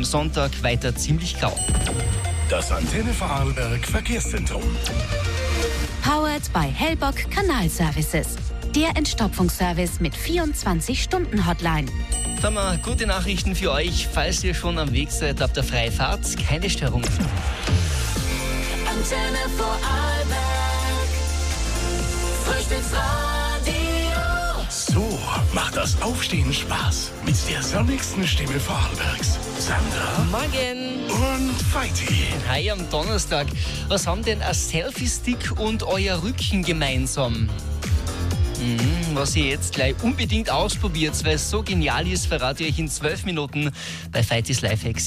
Sonntag weiter ziemlich grau. Das Antenne Vorarlberg Verkehrszentrum. Powered by Hellbock Kanalservices. Der Entstopfungsservice mit 24-Stunden-Hotline. Dann haben wir gute Nachrichten für euch. Falls ihr schon am Weg seid auf der Freifahrt, keine Störungen. Antenne Vorarlberg. Frühstücksradio. So macht das Aufstehen Spaß. Mit der sonnigsten Stimme Vorarlbergs. Sandra Morgen! und Feiti. Hi am Donnerstag. Was haben denn ein Selfie-Stick und euer Rücken gemeinsam? Was ihr jetzt gleich unbedingt ausprobiert, weil es so genial ist, verrate ich euch in 12 Minuten bei Feitis Lifehacks.